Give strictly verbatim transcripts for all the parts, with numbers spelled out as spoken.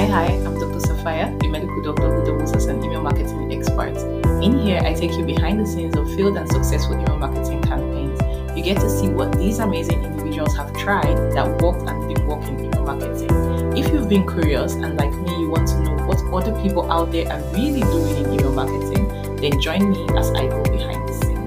Hi, hi, I'm Doctor Safaya, a medical doctor who doubles as an email marketing expert. In here, I take you behind the scenes of failed and successful email marketing campaigns. You get to see what these amazing individuals have tried that worked and did work in email marketing. If you've been curious and like me, you want to know what other people out there are really doing in email marketing, then join me as I go behind the scenes.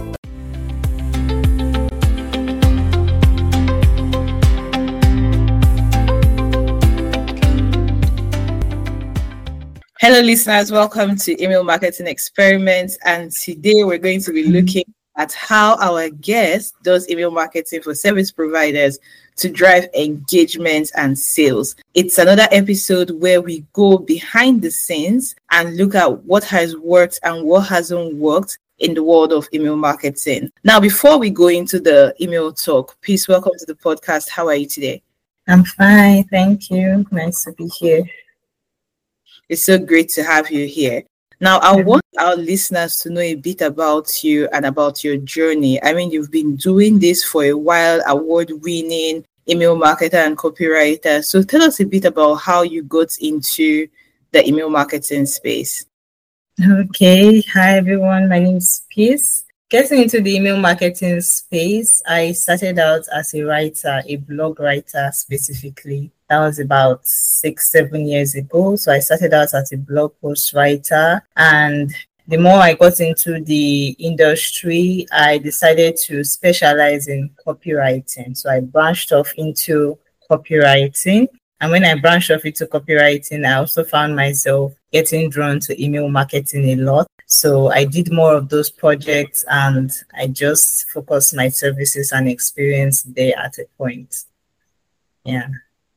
Hello listeners, welcome to Email Marketing Experiments, and today we're going to be looking at how our guest does email marketing for service providers to drive engagement and sales. It's another episode where we go behind the scenes and look at what has worked and what hasn't worked in the world of email marketing. Now, before we go into the email talk, please welcome to the podcast. How are you today? I'm fine, thank you. Nice to be here. It's so great to have you here. Now, I want our listeners to know a bit about you and about your journey. I mean, you've been doing this for a while, award-winning email marketer and copywriter. So tell us a bit about how you got into the email marketing space. Okay. Hi, everyone. My name is Peace. Getting into the email marketing space, I started out as a writer, a blog writer specifically. That was about six, seven years ago. So I started out as a blog post writer. And the more I got into the industry, I decided to specialize in copywriting. So I branched off into copywriting. And when I branched off into copywriting, I also found myself getting drawn to email marketing a lot. So I did more of those projects and I just focused my services and experience there at a point. Yeah.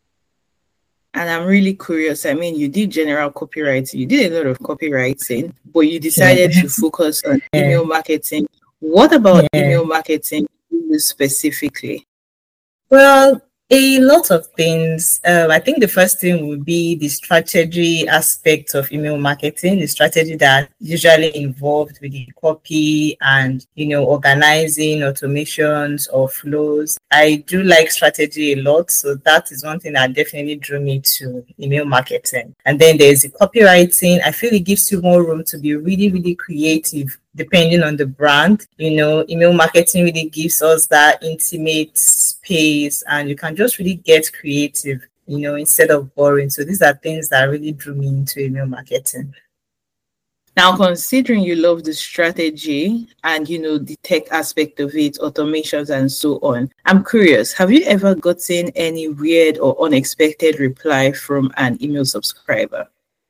And I'm really curious. I mean, you did general copywriting, you did a lot of copywriting, but you decided yeah. to focus on yeah. email marketing. What about yeah. email marketing specifically? Well, a lot of things. Uh, I think the first thing would be the strategy aspect of email marketing, the strategy that usually involved with the copy and, you know, organizing automations or flows. I do like strategy a lot. So that is one thing that definitely drew me to email marketing. And then there's the copywriting. I feel it gives you more room to be really, really creative depending on the brand. You know, email marketing really gives us that intimate space and you can just really get creative, you know, instead of boring. So these are things that really drew me into email marketing. Now, considering you love the strategy and, you know, the tech aspect of it, automations and so on, I'm curious, have you ever gotten any weird or unexpected reply from an email subscriber?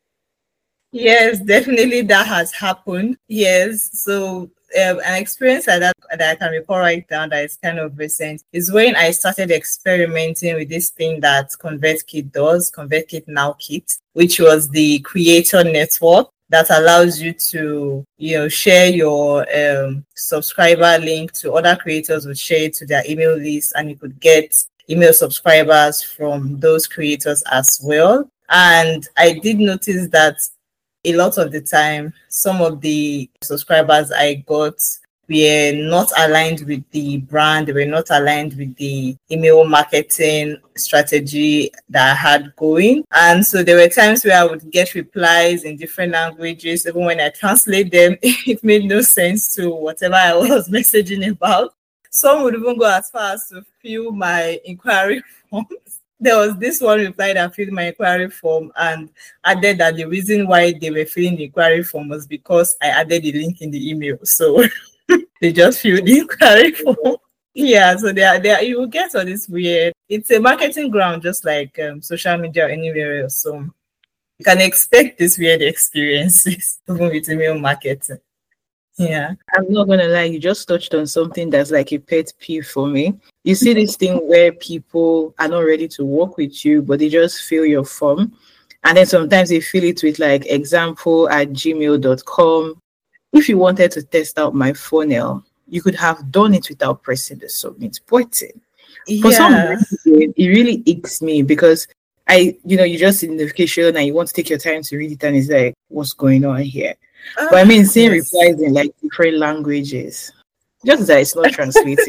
Yes, definitely that has happened. Yes. So um, an experience like that that I can recall right now that is kind of recent is when I started experimenting with this thing that ConvertKit does, ConvertKit Now Kit, which was the creator network that allows you to, you know, share your um, subscriber link to other creators who share it to their email list, and you could get email subscribers from those creators as well. And I did notice that a lot of the time, some of the subscribers I got were not aligned with the brand. They were not aligned with the email marketing strategy that I had going. And so there were times where I would get replies in different languages. Even when I translate them, it made no sense to whatever I was messaging about. Some would even go as far as to fill my inquiry forms. There was this one reply that filled my inquiry form and added that the reason why they were filling the inquiry form was because I added the link in the email. So they just filled the inquiry form. Yeah, so they are, they are, you will get all this weird. It's a marketing ground, just like um, social media or anywhere else. So you can expect these weird experiences even with email marketing. Yeah. I'm not going to lie, you just touched on something that's like a pet peeve for me. You see this thing where people are not ready to work with you, but they just fill your form. And then sometimes they fill it with like example at gmail dot com. If you wanted to test out my funnel, you could have done it without pressing the submit button. Yeah. For some reason, it really icks me because I, you know, you just see the notification and you want to take your time to read it and it's like, what's going on here? Uh, but I mean, seeing yes. replies in like different languages, just that it's not translating.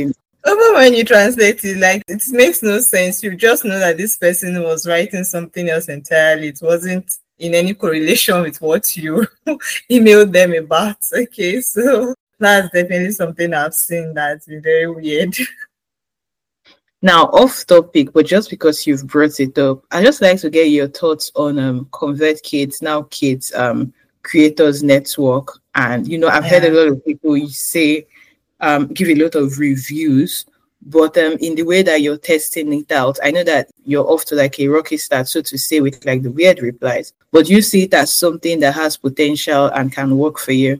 Even when you translate it, like it makes no sense. You just know that this person was writing something else entirely. It wasn't in any correlation with what you emailed them about. Okay, so that's definitely something I've seen that's been very weird. Now, off topic, but just because you've brought it up, I just like to get your thoughts on um ConvertKit, now Kids um Creators Network. And you know, I've heard a Yeah. lot of people say um give a lot of reviews, but um in the way that you're testing it out, I know that you're off to like a rocky start, so to say, with like the weird replies. But you see it as something that has potential and can work for you.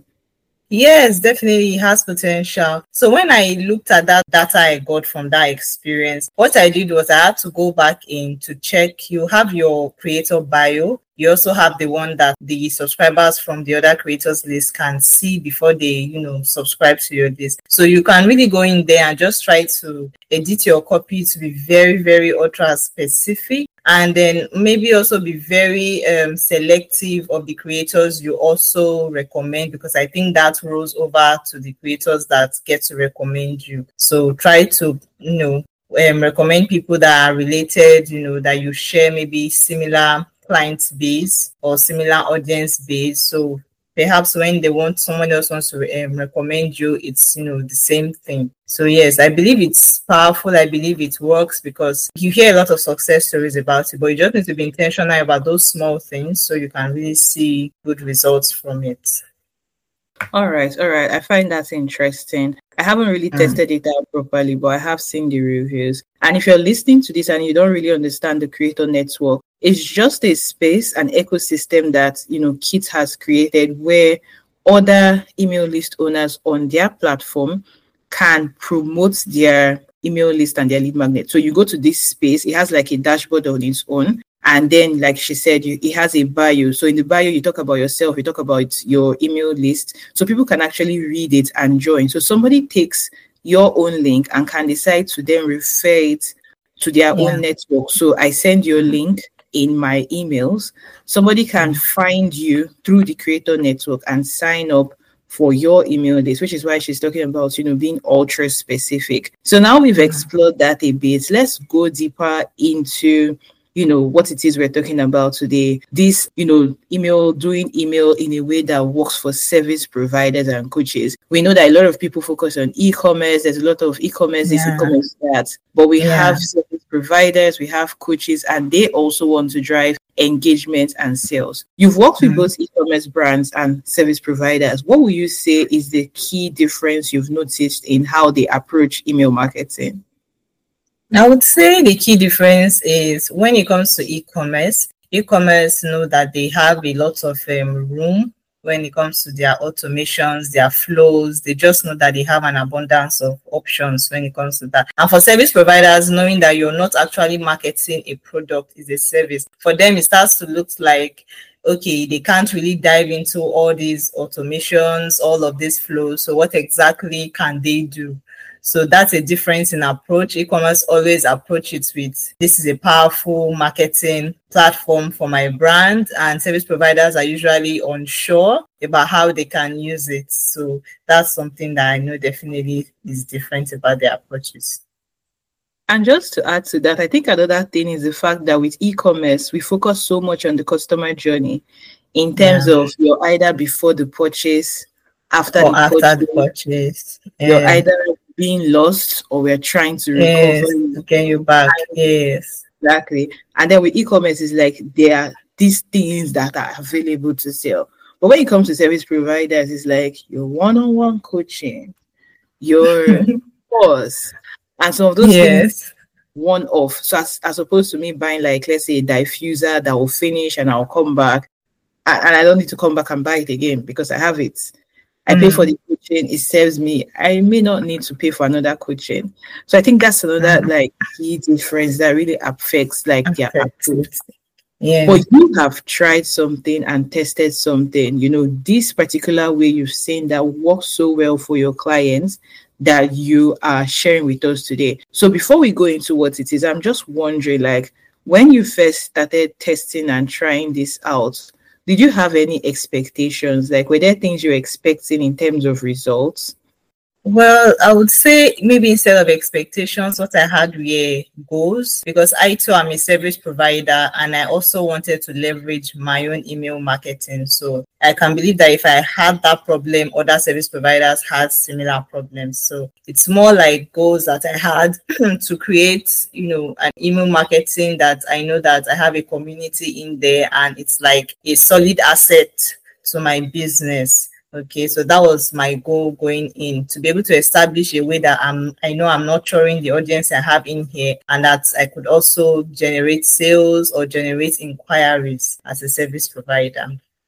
Yes, definitely it has potential. So when I looked at that data I got from that experience, what I did was I had to go back in to check. You have your creator bio. You also have the one that the subscribers from the other creators list can see before they, you know, subscribe to your list. So you can really go in there and just try to edit your copy to be very, very ultra specific. And then maybe also be very um, selective of the creators you also recommend, because I think that rolls over to the creators that get to recommend you. So try to, you know, um, recommend people that are related, you know, that you share maybe similar client base or similar audience base. So perhaps when they want, someone else wants to um, recommend you, it's, you know, the same thing. So yes, I believe it's powerful. I believe it works because you hear a lot of success stories about it, but you just need to be intentional about those small things so you can really see good results from it. All right, all right. I find that interesting. I haven't really Mm. tested it out properly, but I have seen the reviews. And if you're listening to this and you don't really understand the Creator Network, it's just a space, an ecosystem that, you know, Kit has created where other email list owners on their platform can promote their email list and their lead magnet. So you go to this space, it has like a dashboard on its own. And then, like she said, you, it has a bio. So in the bio, you talk about yourself, you talk about your email list. So people can actually read it and join. So somebody takes your own link and can decide to then refer it to their Yeah. own network. So I send your link in my emails. Somebody can find you through the Creator Network and sign up for your email list, which is why she's talking about, you know, being ultra specific. So now we've explored that a bit. Let's go deeper into, you know, what it is we're talking about today. This, you know, email, doing email in a way that works for service providers and coaches. We know that a lot of people focus on e-commerce. There's a lot of e-commerce, this Yeah. e-commerce that, but we Yeah. have service providers, we have coaches, and they also want to drive engagement and sales. You've worked with Mm. both e-commerce brands and service providers. What would you say is the key difference you've noticed in how they approach email marketing? I would say the key difference is when it comes to e-commerce, e-commerce know that they have a lot of um, room when it comes to their automations, their flows. They just know that they have an abundance of options when it comes to that. And for service providers, knowing that you're not actually marketing a product, is a service, for them it starts to look like, okay, they can't really dive into all these automations, all of these flows. So what exactly can they do? So that's a difference in approach. E-commerce always approach it with, this is a powerful marketing platform for my brand, and service providers are usually unsure about how they can use it. So that's something that I know definitely is different about their approaches. And just to add to that, I think another thing is the fact that with e-commerce, we focus so much on the customer journey in terms Yeah. of you're either before the purchase, after Or the after purchase, the purchase. you're Yeah. either being lost or we're trying to Yes, recover you. to get you back. Yes. Exactly. And then with e-commerce, it's like there are these things that are available to sell. But when it comes to service providers, it's like your one-on-one coaching, your course, and some of those things Yes. one off. So as, as opposed to me buying, like, let's say a diffuser that will finish and I'll come back, and, and I don't need to come back and buy it again because I have it. I pay for the coaching, it serves me. I may not need to pay for another coaching. So I think that's another Mm. like key difference that really affects like their Affects approach. it. Yeah. But you have tried something and tested something, you know, this particular way you've seen that works so well for your clients that you are sharing with us today. So before we go into what it is, I'm just wondering, like, when you first started testing and trying this out, did you have any expectations? Like, were there things you were expecting in terms of results? Well, I would say maybe instead of expectations, what I had were goals, because I too am a service provider and I also wanted to leverage my own email marketing. So I can believe that if I had that problem, other service providers had similar problems. So it's more like goals that I had to create, you know, an email marketing that I know that I have a community in there and it's like a solid asset to my business. Okay, so that was my goal going in, to be able to establish a way that I'm, I know I'm nurturing the audience I have in here, and that I could also generate sales or generate inquiries as a service provider.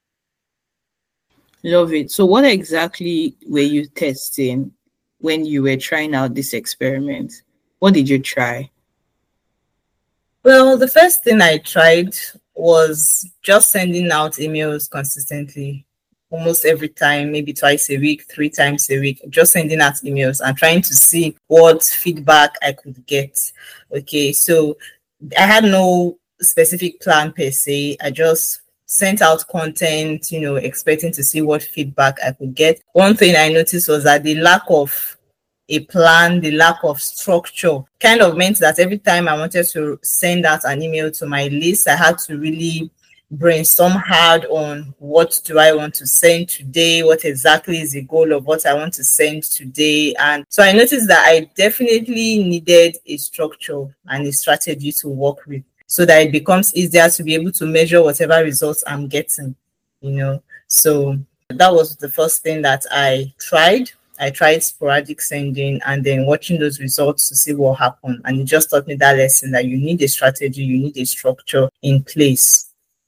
Love it. So what exactly were you testing when you were trying out this experiment? What did you try? Well, the first thing I tried was just sending out emails consistently. Almost every time, maybe twice a week, three times a week, just sending out emails and trying to see what feedback I could get. Okay, so I had no specific plan per se. I just sent out content, you know, expecting to see what feedback I could get. One thing I noticed was that the lack of a plan, the lack of structure kind of meant that every time I wanted to send out an email to my list, I had to really brainstorm hard on what do I want to send today, what exactly is the goal of what I want to send today. And so I noticed that I definitely needed a structure and a strategy to work with so that it becomes easier to be able to measure whatever results I'm getting, you know. So that was the first thing that I tried. I tried sporadic sending and then watching those results to see what happened. And it just taught me that lesson that you need a strategy, you need a structure in place.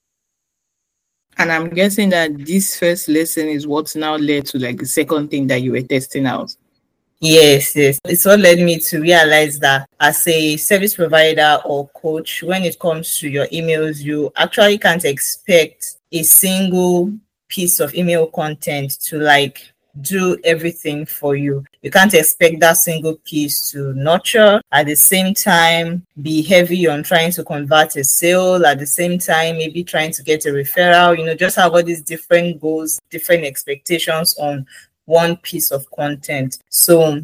And I'm guessing that this first lesson is what now led to like the second thing that you were testing out. Yes, yes. It's what led me to realize that as a service provider or coach, when it comes to your emails, you actually can't expect a single piece of email content to like do everything for you. You can't expect that single piece to nurture, at the same time be heavy on trying to convert a sale, at the same time maybe trying to get a referral, you know, just have all these different goals, different expectations on one piece of content. So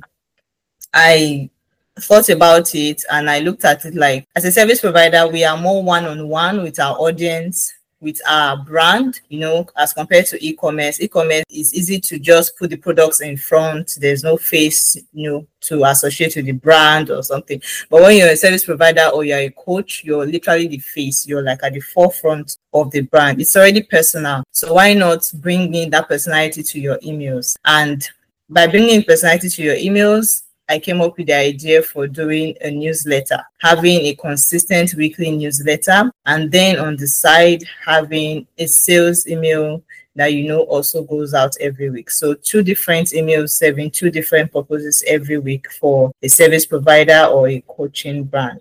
I thought about it and I looked at it like, as a service provider, we are more one-on-one with our audience, with our brand, you know, as compared to e-commerce. E-commerce is easy to just put the products in front. There's no face, you know, to associate with the brand or something. But when you're a service provider or you're a coach, you're literally the face. You're like at the forefront of the brand. It's already personal. So why not bring in that personality to your emails? And by bringing personality to your emails, I came up with the idea for doing a newsletter, having a consistent weekly newsletter, and then on the side, having a sales email that, you know, also goes out every week. So two different emails serving two different purposes every week for a service provider or a coaching brand.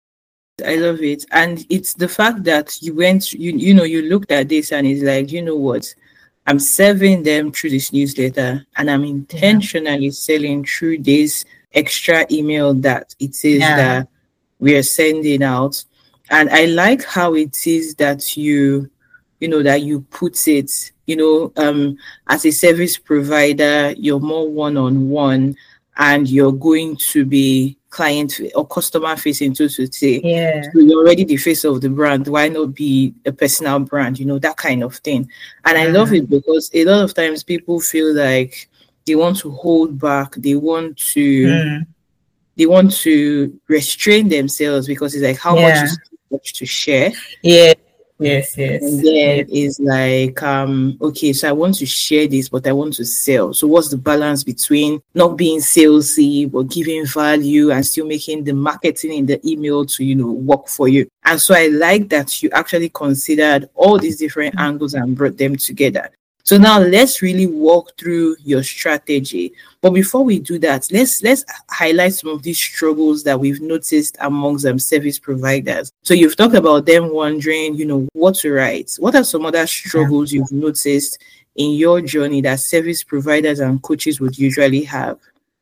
I love it. And it's the fact that you went, you, you know, you looked at this and it's like, you know what? I'm serving them through this newsletter and I'm intentionally yeah. selling through this extra email that it is yeah. that we are sending out. And I like how it is that you, you know, that you put it, you know, um, as a service provider, you're more one-on-one and you're going to be client or customer facing, so to say. Yeah. So you're already the face of the brand. Why not be a personal brand? You know, that kind of thing. And I mm. love it because a lot of times people feel like they want to hold back. They want to, mm. they want to restrain themselves because it's like, how yeah. much is too much to share? Yeah. Yes, yes. And then yes. it's like, um, okay, so I want to share this, but I want to sell. So what's the balance between not being salesy, but giving value and still making the marketing in the email to, you know, work for you? And so I like that you actually considered all these different angles and brought them together. So now let's really walk through your strategy. But before we do that, let's let's highlight some of these struggles that we've noticed amongst them service providers. So you've talked about them wondering, you know, what to write. What are some other struggles you've noticed in your journey that service providers and coaches would usually have?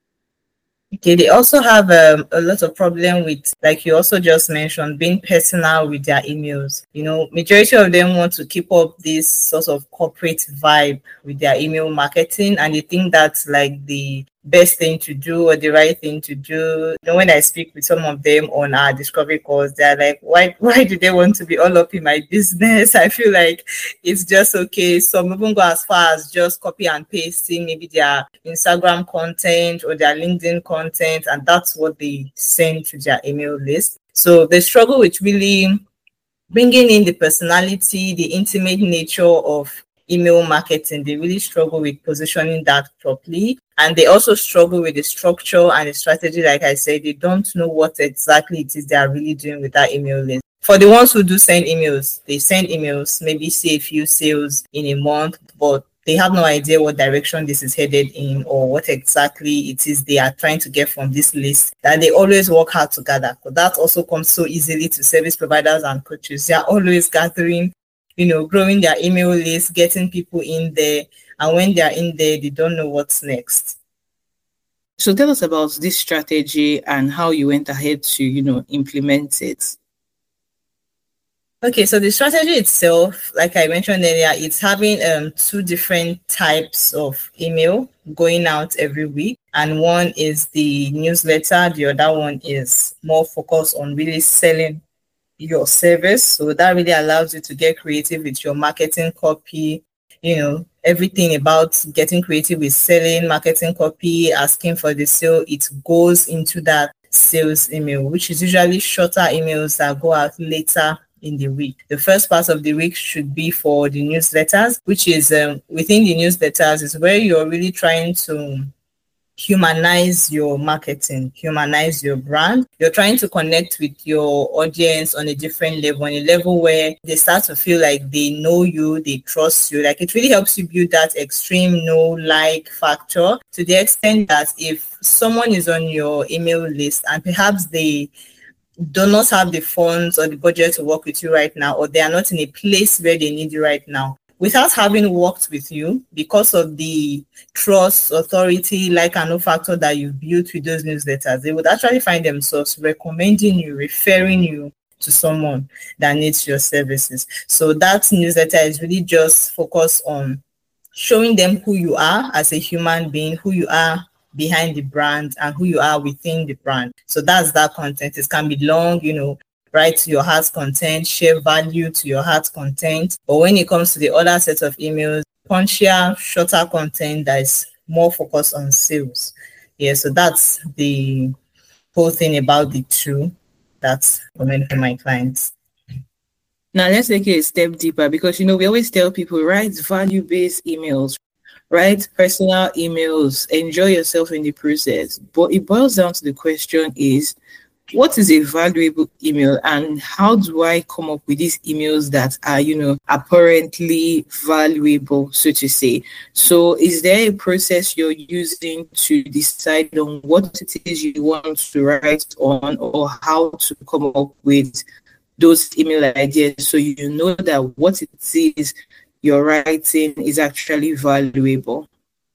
Okay, they also have um, a lot of problem with, like you also just mentioned, being personal with their emails. You know, majority of them want to keep up this sort of corporate vibe with their email marketing, and they think that's like the best thing to do or the right thing to do. You know, when I speak with some of them on our discovery calls, they're like, why why do they want to be all up in my business? I feel like it's just okay. Some even go as far as just copy and pasting maybe their Instagram content or their LinkedIn content, and that's what they send to their email list. So they struggle with really bringing in the personality, the intimate nature of email marketing. They really struggle with positioning that properly. And they also struggle with the structure and the strategy. Like I said, they don't know what exactly it is they are really doing with that email list. For the ones who do send emails, they send emails, maybe see a few sales in a month, but they have no idea what direction this is headed in or what exactly it is they are trying to get from this list, that they always work hard to gather. But that also comes so easily to service providers and coaches. They are always gathering, you know, growing their email list, getting people in there. And when they are in there, they don't know what's next. So tell us about this strategy and how you went ahead to, you know, implement it. Okay, so the strategy itself, like I mentioned earlier, it's having um, two different types of email going out every week. And one is the newsletter. The other one is more focused on really selling your service. So that really allows you to get creative with your marketing copy, you know, everything about getting creative with selling, marketing copy, asking for the sale. It goes into that sales email, which is usually shorter emails that go out later in the week. The first part of the week should be for the newsletters, which is um, within the newsletters is where you're really trying to humanize your marketing, humanize your brand. You're trying to connect with your audience on a different level, on a level where they start to feel like they know you, they trust you. Like it really helps you build that extreme know-like factor to the extent that if someone is on your email list and perhaps they do not have the funds or the budget to work with you right now, or they are not in a place where they need you right now, without having worked with you, because of the trust, authority, like and no factor that you built with those newsletters, they would actually find themselves recommending you, referring you to someone that needs your services. So that newsletter is really just focused on showing them who you are as a human being, who you are behind the brand, and who you are within the brand. So that's that content. It can be long, you know, write to your heart's content, share value to your heart's content. But when it comes to the other set of emails, punchier, shorter content that is more focused on sales. Yeah, so that's the whole thing about the two that's common for my clients. Now let's take it a step deeper, because, you know, we always tell people, write value-based emails, write personal emails, enjoy yourself in the process. But it boils down to the question is, what is a valuable email, and how do I come up with these emails that are, you know, apparently valuable, so to say? So is there a process you're using to decide on what it is you want to write on, or how to come up with those email ideas so you know that what it is you're writing is actually valuable?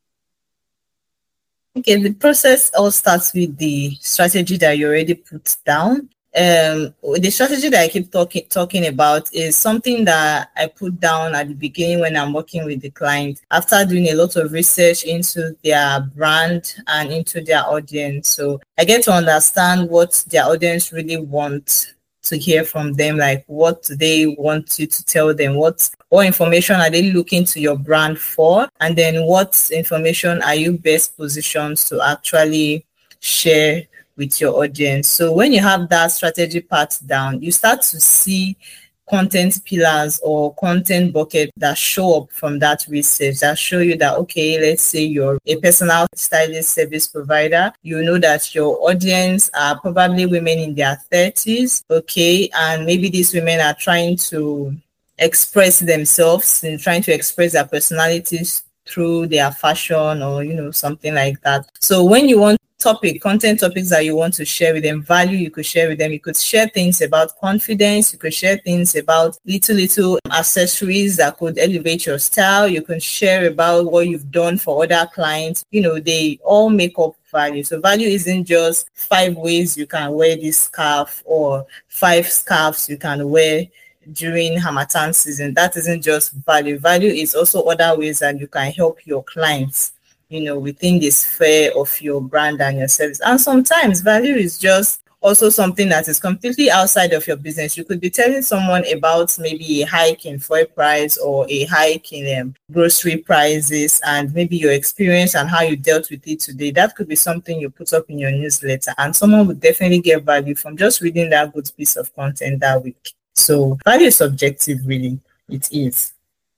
Okay, the process all starts with the strategy that you already put down. Um, the strategy that I keep talking talking about is something that I put down at the beginning when I'm working with the client after doing a lot of research into their brand and into their audience. So I get to understand what their audience really wants to hear from them, like what do they want you to tell them, what what information are they looking to your brand for, and then what information are you best positioned to actually share with your audience. So when you have that strategy part down, you start to see content pillars or content bucket that show up from that research that show you that, okay, let's say you're a personal stylist service provider. You know that your audience are probably women in their thirties, okay, and maybe these women are trying to express themselves and trying to express their personalities through their fashion or, you know, something like that. So when you want topic, content topics that you want to share with them, value you could share with them. You could share things about confidence. You could share things about little, little accessories that could elevate your style. You can share about what you've done for other clients. You know, they all make up value. So value isn't just five ways you can wear this scarf or five scarves you can wear during Harmattan season. That isn't just value. Value is also other ways that you can help your clients you know, within the sphere of your brand and your service. And sometimes value is just also something that is completely outside of your business. You could be telling someone about maybe a hike in fuel price or a hike in um, grocery prices, and maybe your experience and how you dealt with it today. That could be something you put up in your newsletter, and someone would definitely get value from just reading that good piece of content that week. So value is subjective, really. It is.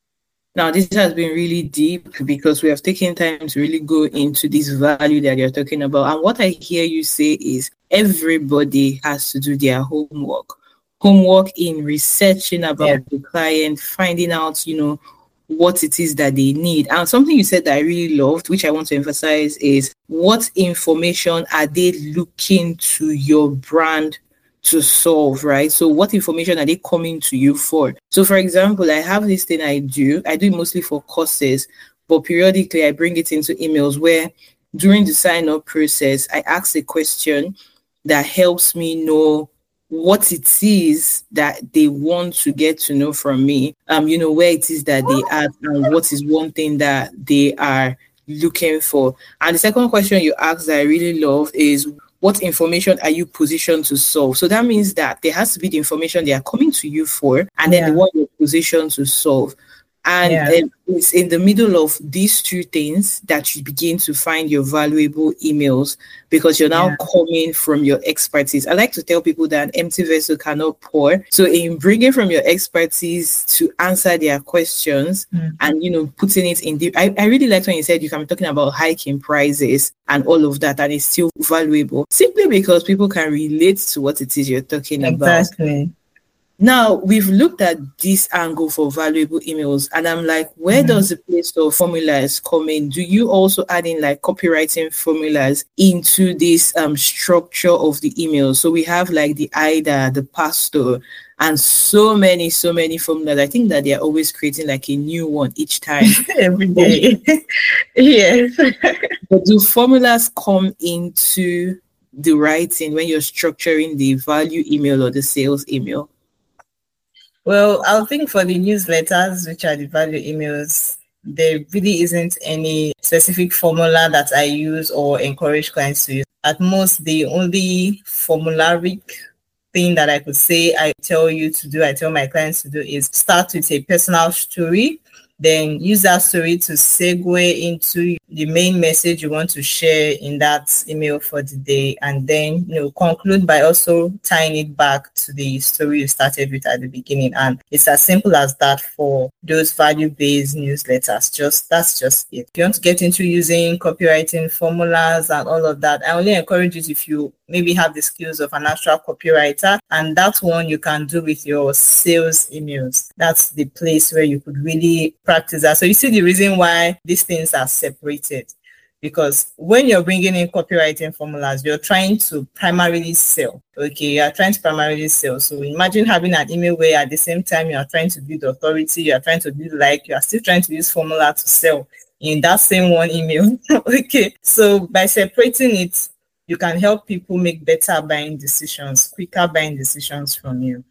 Now, this has been really deep because we have taken time to really go into this value that you're talking about. And what I hear you say is everybody has to do their homework. Homework in researching about yeah. the client, finding out, you know, what it is that they need. And something you said that I really loved, which I want to emphasize, is what information are they looking to your brand to solve, right? So what information are they coming to you for? So for example, I have this thing I do. I do it mostly for courses, but periodically I bring it into emails where during the sign-up process, I ask a question that helps me know what it is that they want to get to know from me, um, you know, where it is that they are and what is one thing that they are looking for. And the second question you asked that I really love is, what information are you positioned to solve? So that means that there has to be the information they are coming to you for, and then yeah. the one you're positioned to solve. And yeah. um, it's in the middle of these two things that you begin to find your valuable emails, because you're now yeah. coming from your expertise. I like to tell people that an empty vessel cannot pour. So in bringing from your expertise to answer their questions mm-hmm. and, you know, putting it in deep. I, I really liked when you said you can be talking about hiking prices and all of that, and it's still valuable simply because people can relate to what it is you're talking exactly. about. Exactly. Now, we've looked at this angle for valuable emails, and I'm like, where mm-hmm. does the place of formulas come in? Do you also add in like copywriting formulas into this um, structure of the email? So we have like the I D A, the pastor, and so many, so many formulas. I think that they're always creating like a new one each time. Every day. Yes. But do formulas come into the writing when you're structuring the value email or the sales email? Well, I think for the newsletters, which are the value emails, there really isn't any specific formula that I use or encourage clients to use. At most, the only formulaic thing that I could say I tell you to do, I tell my clients to do, is start with a personal story, then use that story to segue into the main message you want to share in that email for the day, and then, you know, conclude by also tying it back to the story you started with at the beginning. And it's as simple as that for those value-based newsletters. Just that's just it. If you want to get into using copywriting formulas and all of that, I only encourage it if you maybe have the skills of an actual copywriter, and that's one you can do with your sales emails. That's the place where you could really practice that. So you see the reason why these things are separated, because when you're bringing in copywriting formulas, you're trying to primarily sell. Okay, you are trying to primarily sell. So imagine having an email where at the same time you are trying to build authority, you are trying to build like, you are still trying to use formula to sell in that same one email. Okay, so by separating it, you can help people make better buying decisions, quicker buying decisions from you.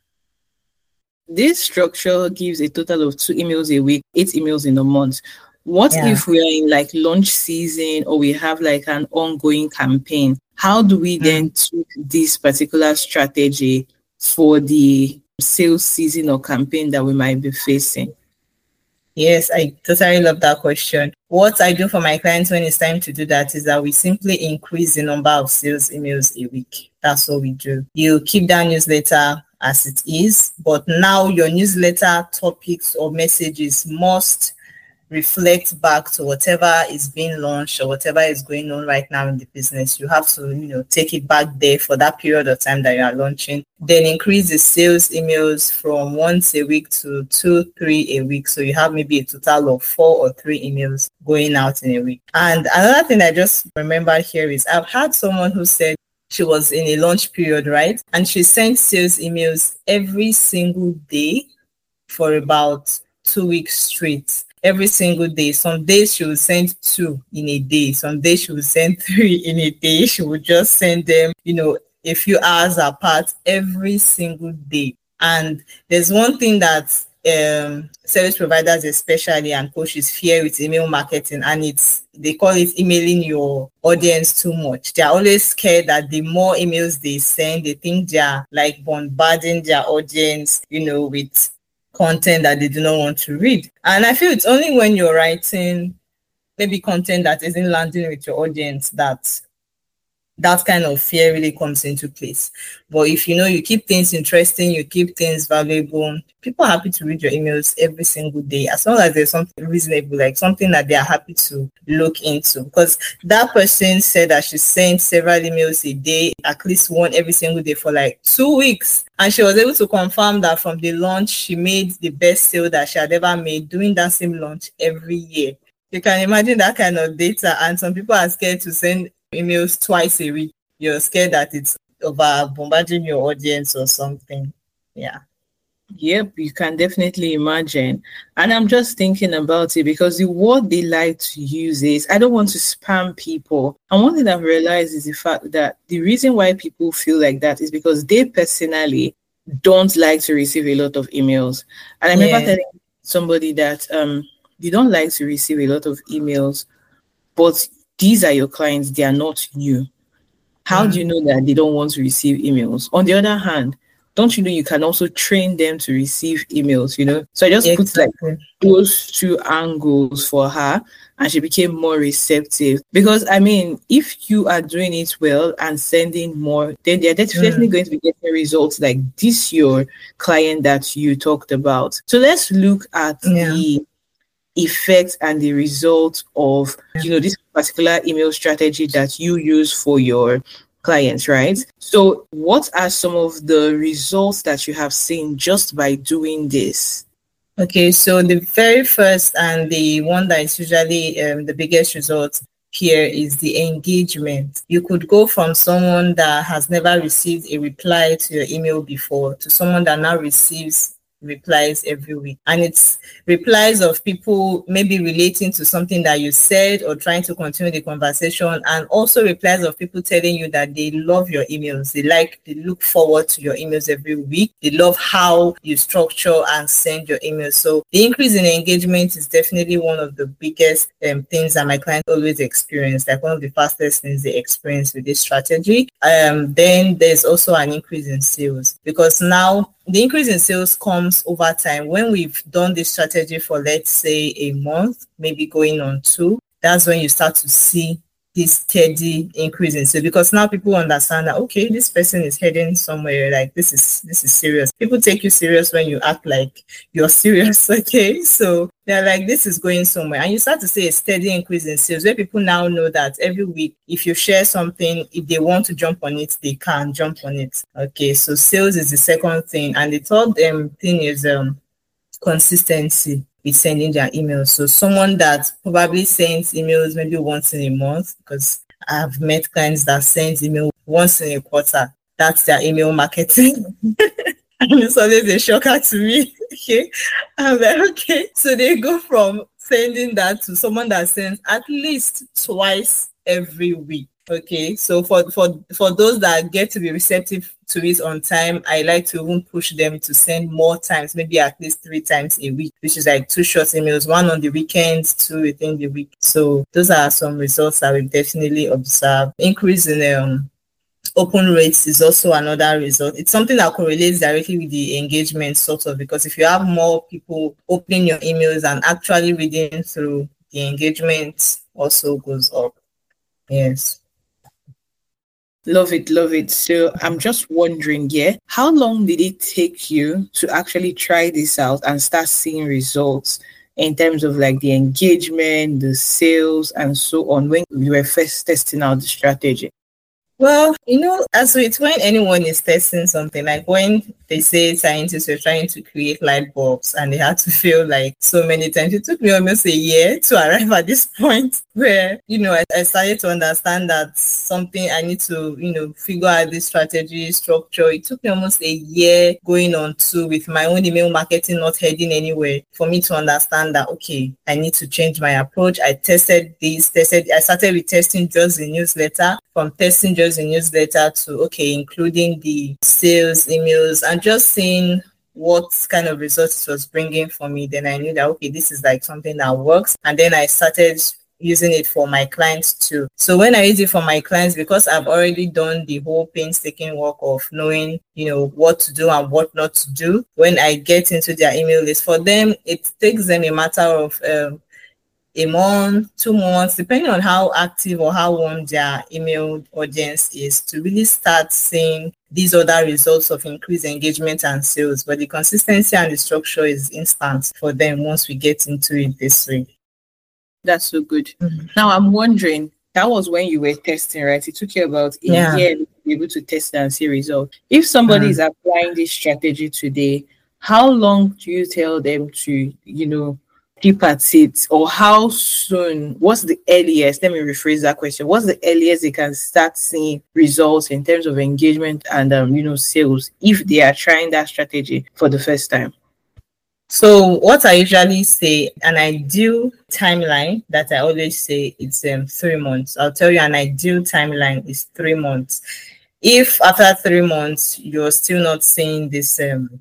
This structure gives a total of two emails a week, eight emails in a month. What yeah. if we are in like launch season, or we have like an ongoing campaign? How do we mm. then tweak this particular strategy for the sales season or campaign that we might be facing? Yes, I totally love that question. What I do for my clients when it's time to do that is that we simply increase the number of sales emails a week. That's what we do. You keep that newsletter as it is, but now your newsletter topics or messages must reflect back to whatever is being launched or whatever is going on right now in the business. You have to, you know, take it back there for that period of time that you are launching. Then increase the sales emails from once a week to two, three a week. So you have maybe a total of four or three emails going out in a week. And another thing I just remembered here is I've had someone who said she was in a launch period, right? And she sent sales emails every single day for about two weeks straight. Every single day. Some days she would send two in a day. Some days she would send three in a day. She would just send them, you know, a few hours apart every single day. And there's one thing that um, service providers especially and coaches fear with email marketing, and it's they call it emailing your audience too much. They're always scared that the more emails they send, they think they're like bombarding their audience, you know, with content that they do not want to read. And I feel it's only when you're writing maybe content that isn't landing with your audience that that kind of fear really comes into place. But if you know you keep things interesting, you keep things valuable, people are happy to read your emails every single day, as long as there's something reasonable, like something that they are happy to look into. Because that person said that she sent several emails a day, at least one every single day for like two weeks. And she was able to confirm that from the launch, she made the best sale that she had ever made doing that same launch every year. You can imagine that kind of data. And some people are scared to send emails twice a week. You're scared that it's over bombarding your audience or something. Yeah. Yep, you can definitely imagine. And I'm just thinking about it because the word they like to use is, I don't want to spam people. And one thing I've realized is the fact that the reason why people feel like that is because they personally don't like to receive a lot of emails. And I remember yeah. telling somebody that um, you don't like to receive a lot of emails, but these are your clients, they are not you. How mm. do you know that they don't want to receive emails? On the other hand, don't you know you can also train them to receive emails, you know? So I just exactly. put like those two angles for her, and she became more receptive. Because, I mean, if you are doing it well and sending more, then they're definitely mm. going to be getting results like this, your client that you talked about. So let's look at yeah. the effect and the result of, you know, this particular email strategy that you use for your clients, right? So what are some of the results that you have seen just by doing this? Okay, so the very first and the one that is usually um, the biggest result here is the engagement. You could go from someone that has never received a reply to your email before to someone that now receives replies every week, and it's replies of people maybe relating to something that you said or trying to continue the conversation, and also replies of people telling you that they love your emails, they like they look forward to your emails every week, they love how you structure and send your emails. So the increase in engagement is definitely one of the biggest um, things that my clients always experience, like one of the fastest things they experience with this strategy. Um, then there's also an increase in sales, because now the increase in sales comes over time. When we've done this strategy for, let's say, a month, maybe going on two, that's when you start to see this steady increase in sales, because now people understand that, okay, this person is heading somewhere, like this is this is serious. People take you serious when you act like you're serious, okay? So they're like, this is going somewhere. And you start to see a steady increase in sales, where people now know that every week, if you share something, if they want to jump on it, they can jump on it. Okay, so sales is the second thing. And the third um, thing is um, consistency with sending their emails. So someone that probably sends emails maybe once in a month, because I've met clients that send email once in a quarter. That's their email marketing. And it's always a shocker to me. Okay, I'm like, okay. So they go from sending that to someone that sends at least twice every week. Okay, so for, for, for those that get to be receptive to it on time, I like to even push them to send more times, maybe at least three times a week, which is like two short emails, one on the weekends, two within the week. So those are some results that we've definitely observed. Increase in um, open rates is also another result. It's something that correlates directly with the engagement, sort of, because if you have more people opening your emails and actually reading through, the engagement also goes up. Yes. Love it, love it. So I'm just wondering, yeah, how long did it take you to actually try this out and start seeing results in terms of like the engagement, the sales, and so on, when you were first testing out the strategy? Well, you know, as it's when anyone is testing something, like when they say scientists were trying to create light bulbs and they had to fail like so many times. It took me almost a year to arrive at this point where, you know, I, I started to understand that something I need to, you know, figure out this strategy, structure. It took me almost a year going on to with my own email marketing not heading anywhere for me to understand that, okay, I need to change my approach. I tested this, tested, I started with testing just the newsletter, from testing just the newsletter to, okay, including the sales emails, and just seeing what kind of results it was bringing for me, then I knew that, okay, this is like something that works. And then I started using it for my clients too. So when I use it for my clients, because I've already done the whole painstaking work of knowing, you know, what to do and what not to do, when I get into their email list, for them, it takes them a matter of um, a month, two months, depending on how active or how warm their email audience is, to really start seeing these other results of increased engagement and sales. But the consistency and the structure is instant for them once we get into it this way. That's so good. Mm-hmm. Now I'm wondering, that was when you were testing, right? It took you about a yeah. year to be able to test and see results. If somebody mm. is applying this strategy today, how long do you tell them to, you know, keep at it? Or how soon, what's the earliest, let me rephrase that question, what's the earliest they can start seeing results in terms of engagement and, um, you know, sales if they are trying that strategy for the first time? So what I usually say, an ideal timeline that I always say, it's um, three months. I'll tell you an ideal timeline is three months. If after three months, you're still not seeing this, um,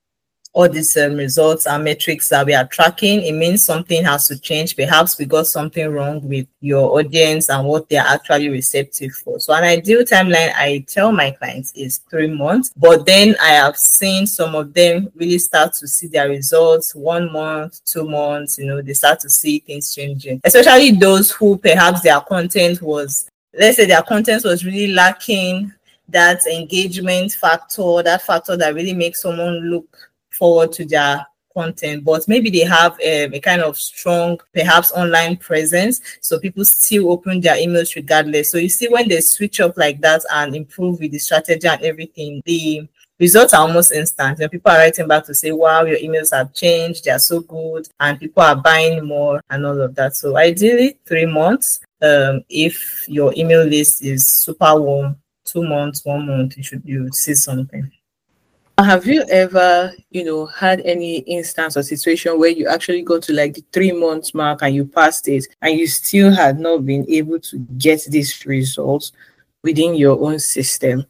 all these um, results and metrics that we are tracking, it means something has to change. Perhaps we got something wrong with your audience and what they're actually receptive for. So an ideal timeline, I tell my clients, is three months. But then I have seen some of them really start to see their results one month, two months, you know, they start to see things changing. Especially those who perhaps their content was, let's say their content was really lacking that engagement factor, that factor that really makes someone look forward to their content, but maybe they have a, a kind of strong, perhaps online presence, so people still open their emails regardless. So you see, when they switch up like that and improve with the strategy and everything, the results are almost instant. And people are writing back to say, wow, your emails have changed, they are so good, and people are buying more and all of that. So ideally three months. Um, if your email list is super warm, two months, one month, you should you see something. Have you ever, you know, had any instance or situation where you actually got to like the three months mark and you passed it and you still had not been able to get these results within your own system?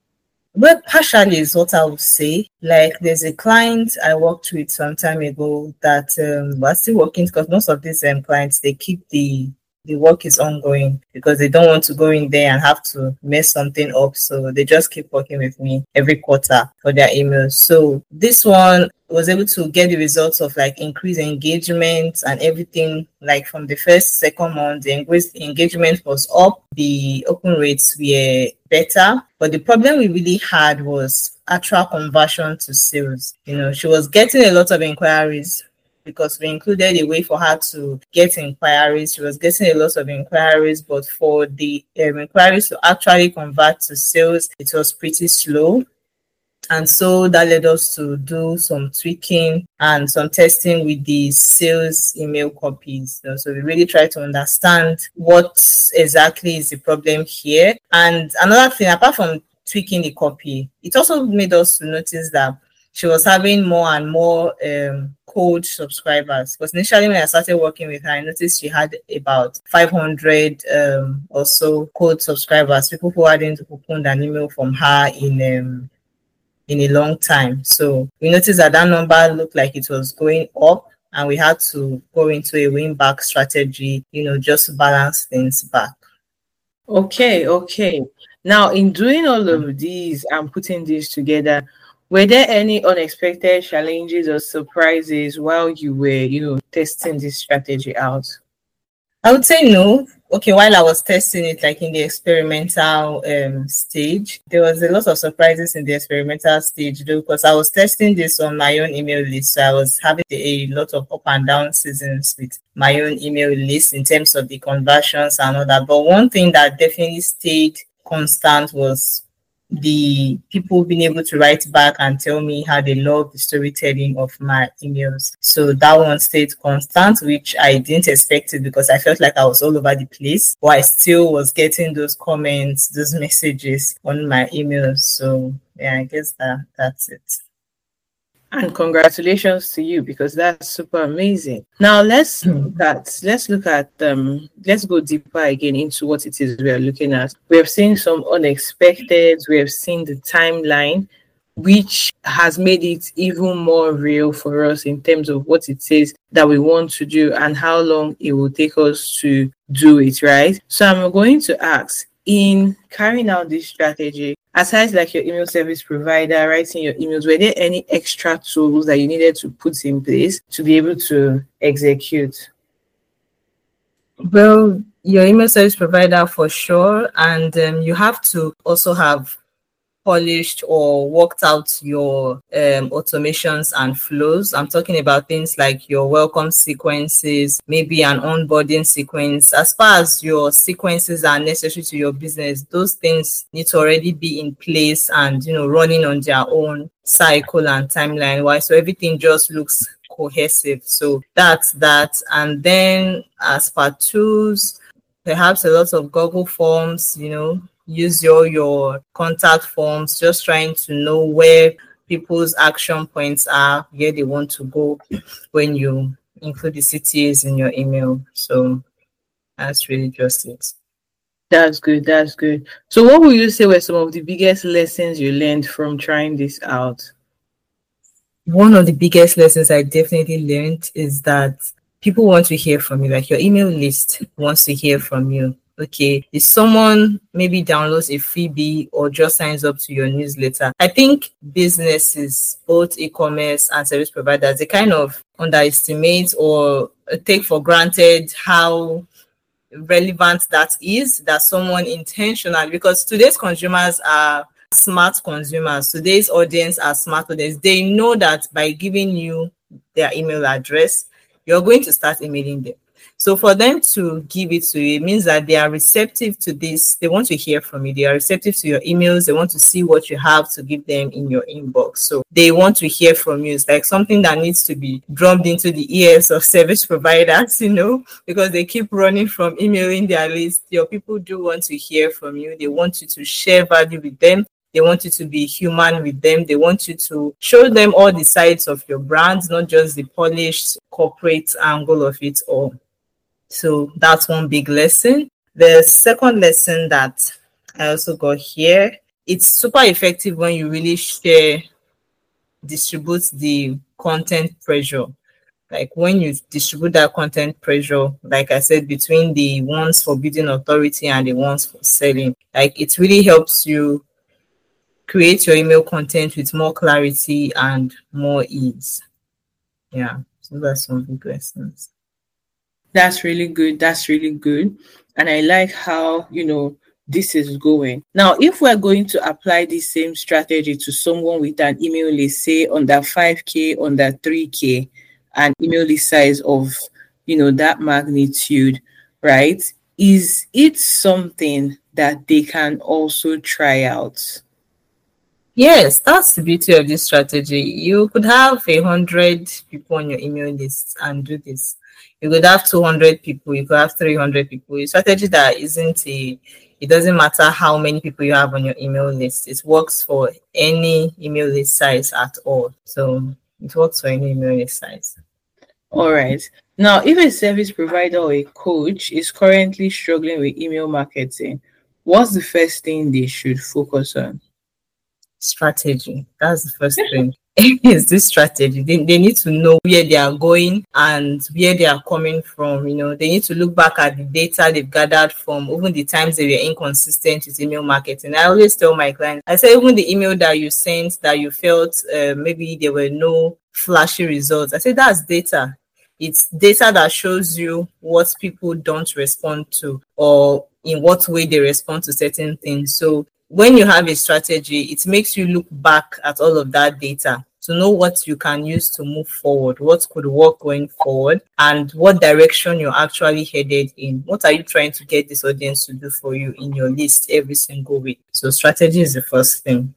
Well, partially is what I would say. Like, there's a client I worked with some time ago that um, we're still working, because most of these um, clients, they keep the the work is ongoing because they don't want to go in there and have to mess something up. So they just keep working with me every quarter for their emails. So this one was able to get the results of like increased engagement and everything. Like from the first, second month, the engagement was up. The open rates were better. But the problem we really had was actual conversion to sales. You know, she was getting a lot of inquiries, because we included a way for her to get inquiries. She was getting a lot of inquiries, but for the um, inquiries to actually convert to sales, it was pretty slow. And so that led us to do some tweaking and some testing with the sales email copies. So we really try to understand what exactly is the problem here. And another thing, apart from tweaking the copy, it also made us to notice that she was having more and more um, cold subscribers. Because initially when I started working with her, I noticed she had about five hundred um, or so cold subscribers, people who hadn't opened an email from her in um, in a long time. So we noticed that that number looked like it was going up, and we had to go into a win back strategy, you know, just to balance things back. Okay, okay. Now, in doing all of these and putting these together, were there any unexpected challenges or surprises while you were, you know, testing this strategy out? I would say no. Okay, while I was testing it, like in the experimental um, stage, there was a lot of surprises in the experimental stage, though, because I was testing this on my own email list. So I was having a lot of up and down seasons with my own email list in terms of the conversions and all that. But one thing that definitely stayed constant was the people being able to write back and tell me how they love the storytelling of my emails. So that one stayed constant, which I didn't expect it, because I felt like I was all over the place, but I still was getting those comments, those messages on my emails. So yeah, I guess that that's it. And congratulations to you, because that's super amazing. Now let's look at let's look at um let's go deeper again into what it is we are looking at. We have seen some unexpected, we have seen the timeline, which has made it even more real for us in terms of what it says that we want to do and how long it will take us to do it, right? So I'm going to ask, in carrying out this strategy, aside like your email service provider, writing your emails, were there any extra tools that you needed to put in place to be able to execute? Well, your email service provider for sure, and um, you have to also have polished or worked out your um, automations and flows. I'm talking about things like your welcome sequences, maybe an onboarding sequence. As far as your sequences are necessary to your business, those things need to already be in place and, you know, running on their own cycle and timeline wise. So everything just looks cohesive. So that's that. And then as per tools, perhaps a lot of Google Forms, you know, use your your contact forms, just trying to know where people's action points are, where they want to go when you include the C T As in your email. So that's really just it. That's good. That's good. So what would you say were some of the biggest lessons you learned from trying this out? One of the biggest lessons I definitely learned is that people want to hear from you. Like your email list wants to hear from you. Okay, if someone maybe downloads a freebie or just signs up to your newsletter, I think businesses, both e-commerce and service providers, they kind of underestimate or take for granted how relevant that is, that someone intentionally, because today's consumers are smart consumers, today's audience are smart audience. They know that by giving you their email address, you're going to start emailing them. So for them to give it to you, it means that they are receptive to this. They want to hear from you. They are receptive to your emails. They want to see what you have to give them in your inbox. So they want to hear from you. It's like something that needs to be drummed into the ears of service providers, you know, because they keep running from emailing their list. Your people do want to hear from you. They want you to share value with them. They want you to be human with them. They want you to show them all the sides of your brand, not just the polished corporate angle of it all. So that's one big lesson. The second lesson that I also got here, it's super effective when you really share, distribute the content pressure. Like when you distribute that content pressure, like I said, between the ones for building authority and the ones for selling, like it really helps you create your email content with more clarity and more ease. Yeah, so that's some big lessons. That's really good. That's really good. And I like how, you know, this is going. Now, if we're going to apply the same strategy to someone with an email list, say under five K, under three K, an email list size of, you know, that magnitude, right? Is it something that they can also try out? Yes, that's the beauty of this strategy. You could have a hundred people on your email list and do this. You could have two hundred people, you could have three hundred people. A strategy that isn't a, it doesn't matter how many people you have on your email list. It works for any email list size at all. So it works for any email list size. All right. Now, if a service provider or a coach is currently struggling with email marketing, what's the first thing they should focus on? Strategy. That's the first thing. Is this strategy? They, they need to know where they are going and where they are coming from. You know, they need to look back at the data they've gathered from even the times they were inconsistent with email marketing. I always tell my clients, I say, even the email that you sent that you felt uh, maybe there were no flashy results, I say that's data. It's data that shows you what people don't respond to or in what way they respond to certain things. So when you have a strategy, it makes you look back at all of that data to know what you can use to move forward, what could work going forward, and what direction you're actually headed in. What are you trying to get this audience to do for you in your list every single week? So strategy is the first thing.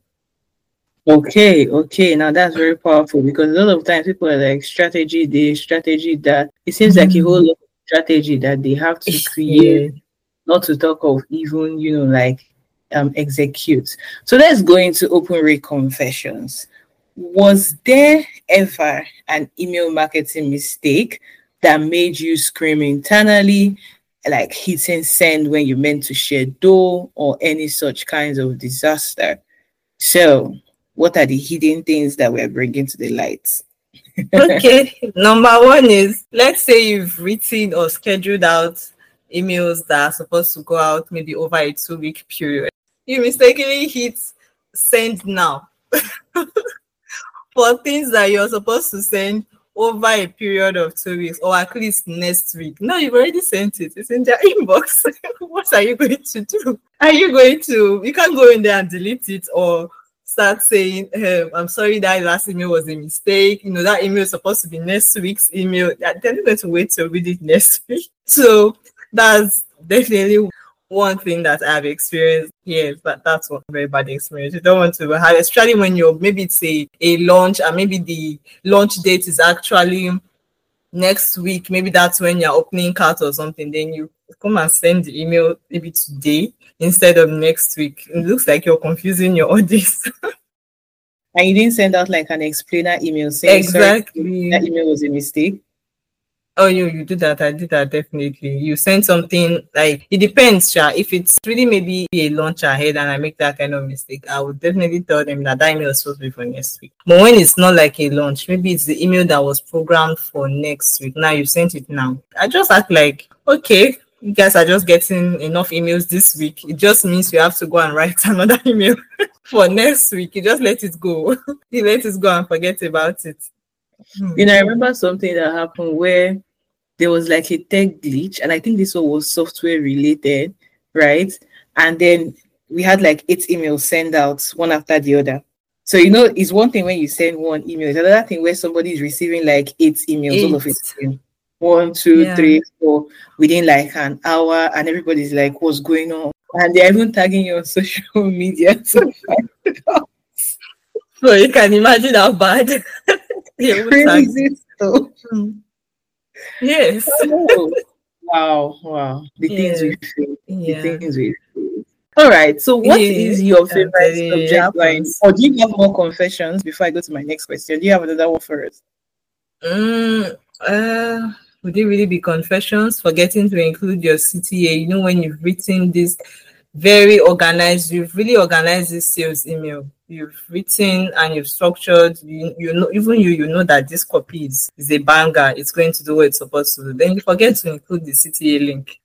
Okay, okay. Now that's very powerful because a lot of times people are like strategy this, strategy that. It seems mm-hmm. like a whole lot of strategy that they have to create, yeah. Not to talk of even, you know, like Um, execute. So let's go into open rate confessions. Was there ever an email marketing mistake that made you scream internally, like hitting send when you meant to share dough or any such kinds of disaster? So what are the hidden things that we're bringing to the light? Okay, number one is, let's say you've written or scheduled out emails that are supposed to go out maybe over a two-week period. You mistakenly hit send now for things that you're supposed to send over a period of two weeks or at least next week. No, you've already sent it. It's in their inbox. What are you going to do? Are you going to, you can't go in there and delete it or start saying, hey, I'm sorry that last email was a mistake. You know, that email is supposed to be next week's email. They're going to wait to read it next week. So that's definitely one thing that I've experienced. Yes, but that's one very bad experience. You don't want to have, especially when you're, maybe it's a, a launch and maybe the launch date is actually next week. Maybe that's when you're opening cart or something. Then you come and send the email maybe today instead of next week. It looks like you're confusing your audience. And you didn't send out like an explainer email saying, exactly, that email was a mistake. Oh, you you do that. I did that definitely. You send something, like, it depends, Sha. If it's really maybe a launch ahead and I make that kind of mistake, I would definitely tell them that that email is supposed to be for next week. But when it's not like a launch, maybe it's the email that was programmed for next week. Now you sent it now. I just act like, okay, you guys are just getting enough emails this week. It just means you have to go and write another email for next week. You just let it go. You let it go and forget about it. You know, I remember something that happened where there was like a tech glitch, and I think this one was software related, right? And then we had like eight emails sent out one after the other. So, you know, it's one thing when you send one email. It's another thing where somebody is receiving like eight emails, eight. all of it. One, two, yeah. three, four, within like an hour, and everybody's like, what's going on? And they're even tagging you on social media to find it out. So you can imagine how bad. Crazy stuff. Yes. Oh, wow, wow. The yes. things we feel. Yeah. The things we feel. All right. So what yeah. is your favorite subject line? Or do you have more confessions before I go to my next question? Do you have another one for us? Um, uh, would it really be confessions? Forgetting to include your C T A. You know, when you've written this very organized, you've really organized this sales email. You've written and you've structured, you, you know, even you, you know that this copy is, is a banger, it's going to do what it's supposed to do. Then you forget to include the C T A link.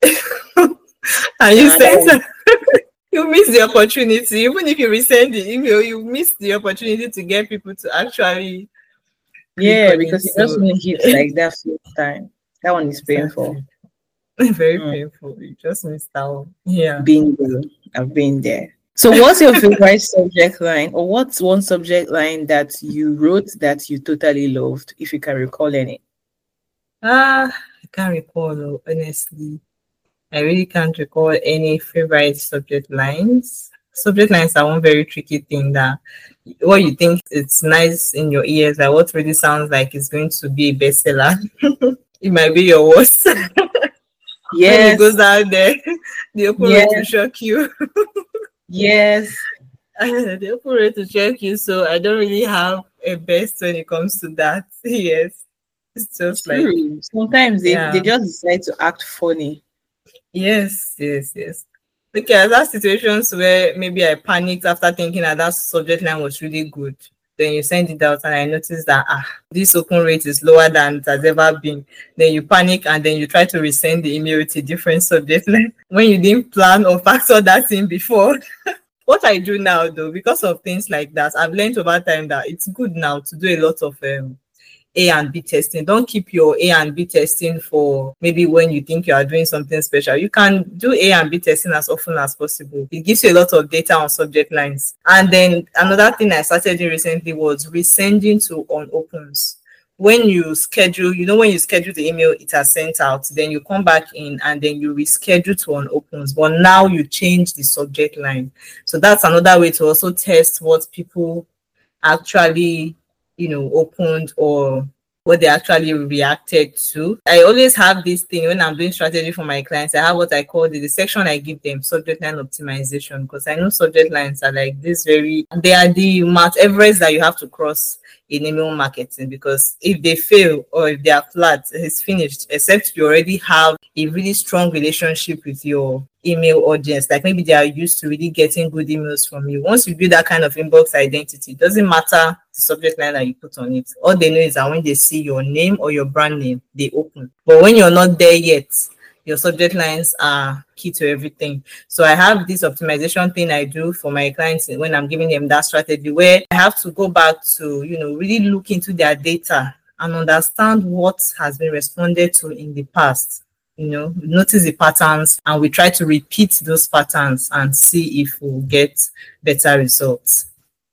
And you send, you miss the opportunity. Even if you resend the email, you miss the opportunity to get people to actually. Yeah, because it doesn't hit like that first time. That one is painful. Exactly. Very mm. painful. You just missed that one. Yeah. Being there. I've been there. So what's your favorite subject line, or what's one subject line that you wrote that you totally loved, if you can recall any? Ah, uh, I can't recall, honestly. I really can't recall any favorite subject lines. Subject lines are one very tricky thing, that what you think it's nice in your ears, like what really sounds like it's going to be a bestseller. It might be your worst. Yes. When it goes out there, the open yes. rate will shock you. Yes. The open rate to check you, so I don't really have a best when it comes to that. Yes. It's just like True. Sometimes they, yeah. they just decide to act funny. Yes, yes, yes. Okay, I had situations where maybe I panicked after thinking that that subject line was really good. Then you send it out and I noticed that ah, this open rate is lower than it has ever been. Then you panic and then you try to resend the email with a different subject line when you didn't plan or factor that in before. What I do now, though, because of things like that, I've learned over time that it's good now to do a lot of um, A and B testing. Don't keep your A and B testing for maybe when you think you are doing something special. You can do A and B testing as often as possible. It gives you a lot of data on subject lines. And then another thing I started doing recently was resending to unopens. When you schedule, you know, when you schedule the email, it has sent out, then you come back in and then you reschedule to unopens. But now you change the subject line. So that's another way to also test what people actually, you know, opened or what they actually reacted to. I always have this thing when I'm doing strategy for my clients. I have what I call the, the section I give them, subject line optimization, because I know subject lines are like this very, they are the Mount Everest that you have to cross in email marketing, because if they fail or if they are flat, it's finished, except you already have a really strong relationship with your email audience. Like maybe they are used to really getting good emails from you. Once you build that kind of inbox identity, it doesn't matter the subject line that you put on it. All they know is that when they see your name or your brand name, they open. But when you're not there yet, your subject lines are key to everything. So I have this optimization thing I do for my clients when I'm giving them that strategy, where I have to go back to, you know, really look into their data and understand what has been responded to in the past. You know, notice the patterns, and we try to repeat those patterns and see if we'll get better results.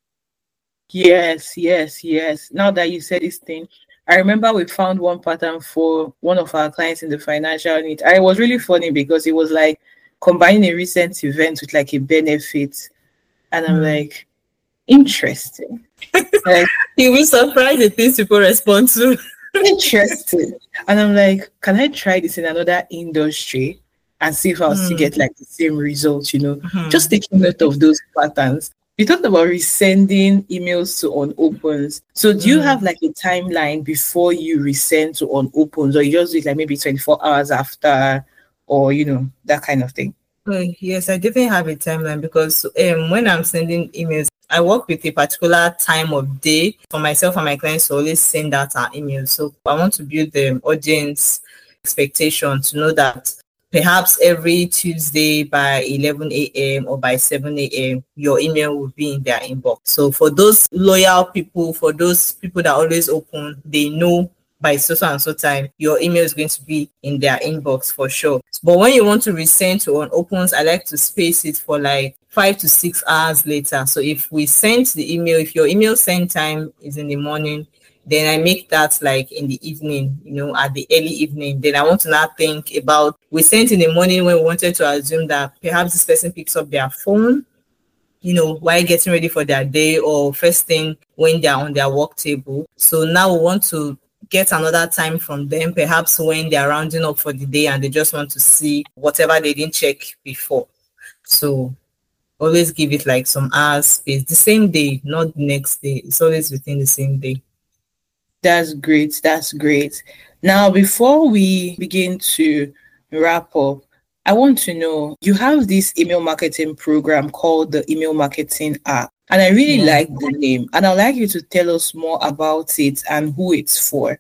Yes, yes, yes. Now that you said this thing, I remember we found one pattern for one of our clients in the financial need. And it was really funny because it was like combining a recent event with like a benefit. And I'm mm. like, interesting. Like, you will surprise the things people respond to. Interesting. And I'm like, can I try this in another industry and see if I'll mm. still get like the same results, you know? Mm-hmm. Just taking note of those patterns. You talked about resending emails to unopens. So do you mm. have like a timeline before you resend to unopens, or you just do it like maybe twenty-four hours after, or, you know, that kind of thing? Oh, yes, I definitely have a timeline, because um, when I'm sending emails, I work with a particular time of day for myself and my clients to always send out our emails. So I want to build the audience expectation to know that perhaps every Tuesday by eleven a.m. or by seven a.m., your email will be in their inbox. So for those loyal people, for those people that always open, they know by so and so time, your email is going to be in their inbox for sure. But when you want to resend to unopens, I like to space it for like five to six hours later. So if we send the email, if your email send time is in the morning, then I make that like in the evening, you know, at the early evening. Then I want to now think about, we sent in the morning when we wanted to assume that perhaps this person picks up their phone, you know, while getting ready for their day, or first thing when they're on their work table. So now we want to get another time from them, perhaps when they're rounding up for the day and they just want to see whatever they didn't check before. So always give it like some hours space, the same day, not the next day. It's always within the same day. That's great. That's great. Now, before we begin to wrap up, I want to know, you have this email marketing program called the Email Marketing App. And I really yeah. like the name. And I'd like you to tell us more about it and who it's for.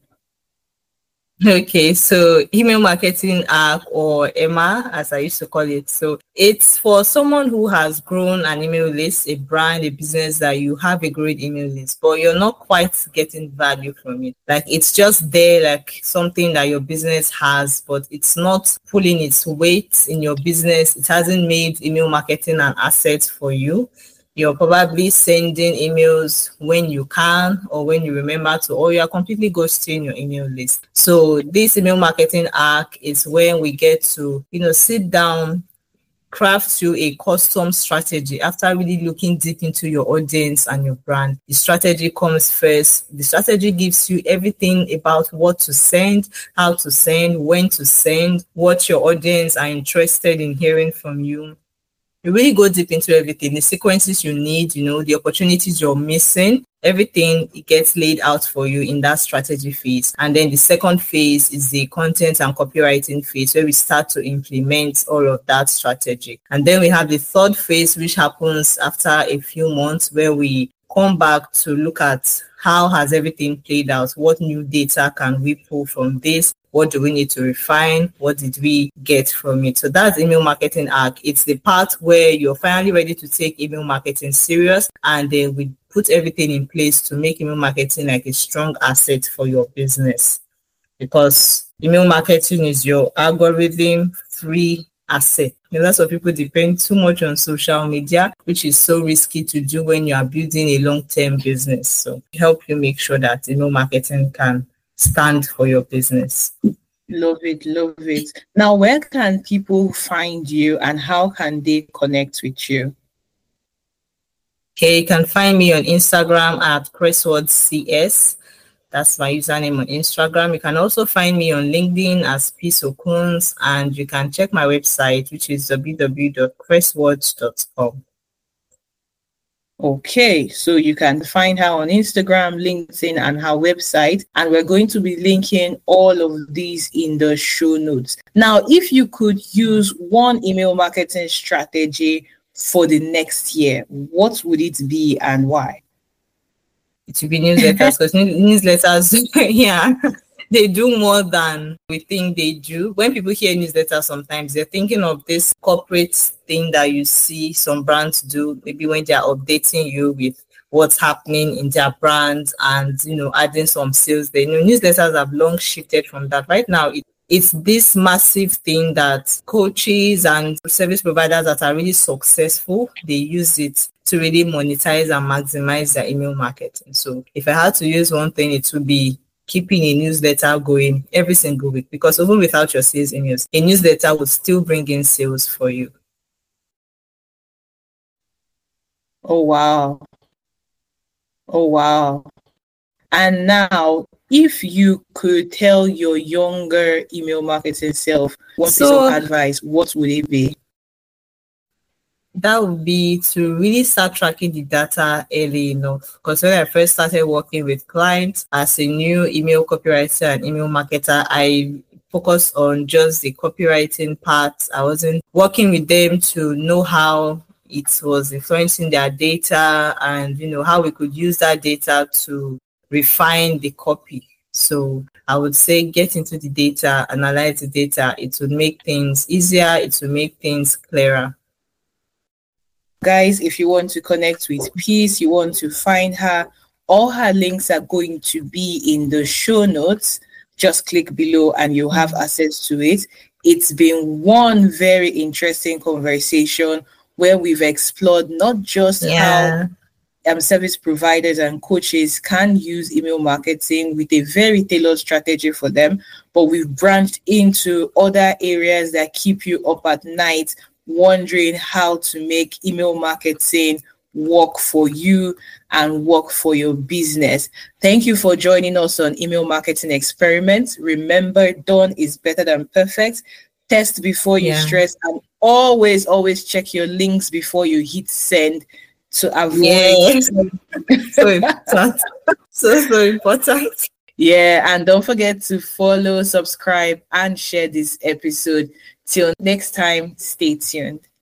Okay, so Email Marketing App, or Emma, as I used to call it. So it's for someone who has grown an email list, a brand, a business, that you have a great email list, but you're not quite getting value from it. Like it's just there, like something that your business has, but it's not pulling its weight in your business. It hasn't made email marketing an asset for you. You're probably sending emails when you can or when you remember to, or you're completely ghosting your email list. So this email marketing arc is when we get to, you know, sit down, craft you a custom strategy after really looking deep into your audience and your brand. The strategy comes first. The strategy gives you everything about what to send, how to send, when to send, what your audience are interested in hearing from you. You really go deep into everything, the sequences you need, you know, the opportunities you're missing, everything it gets laid out for you in that strategy phase. And then the second phase is the content and copywriting phase, where we start to implement all of that strategy. And then we have the third phase, which happens after a few months, where we come back to look at how has everything played out, what new data can we pull from this, what do we need to refine, what did we get from it. So that's email marketing arc. It's the part where you're finally ready to take email marketing serious, and then we put everything in place to make email marketing like a strong asset for your business, because email marketing is your algorithm free asset. You know, lots of people depend too much on social media, which is so risky to do when you are building a long-term business. So help you make sure that email marketing can stand for your business. Love it, love it. Now, where can people find you and how can they connect with you? Okay, you can find me on Instagram at Crestword C S. That's my username on Instagram. You can also find me on LinkedIn as Peace Okuns, and you can check my website, which is w w w dot crestwords dot com. Okay, so you can find her on Instagram, LinkedIn, and her website. And we're going to be linking all of these in the show notes. Now, if you could use one email marketing strategy for the next year, what would it be and why? It would be newsletters, because newsletters, yeah, they do more than we think they do. When people hear newsletters, sometimes they're thinking of this corporate thing that you see some brands do, maybe when they're updating you with what's happening in their brands and, you know, adding some sales. They know newsletters have long shifted from that. Right now, it, it's this massive thing that coaches and service providers that are really successful, they use it to really monetize and maximize their email marketing. So if I had to use one thing, it would be keeping a newsletter going every single week, because even without your sales emails, a newsletter would still bring in sales for you. Oh, wow. Oh, wow. And now, if you could tell your younger email marketing self one so, piece of advice, what would it be? That would be to really start tracking the data early enough. Because when I first started working with clients as a new email copywriter and email marketer, I focused on just the copywriting part. I wasn't working with them to know how it was influencing their data and, you know, how we could use that data to refine the copy. So I would say get into the data, analyze the data. It would make things easier. It would make things clearer. Guys, if you want to connect with Peace, you want to find her, all her links are going to be in the show notes. Just click below and you'll have access to it. It's been one very interesting conversation where we've explored not just yeah. how um, service providers and coaches can use email marketing with a very tailored strategy for them, but we've branched into other areas that keep you up at night wondering how to make email marketing work for you and work for your business. Thank you for joining us on Email Marketing Experiment. Remember, done is better than perfect. Test before you yeah. stress, and always, always check your links before you hit send to avoid. Yeah. so important. So, so important. Yeah, and don't forget to follow, subscribe, and share this episode. Till next time, stay tuned.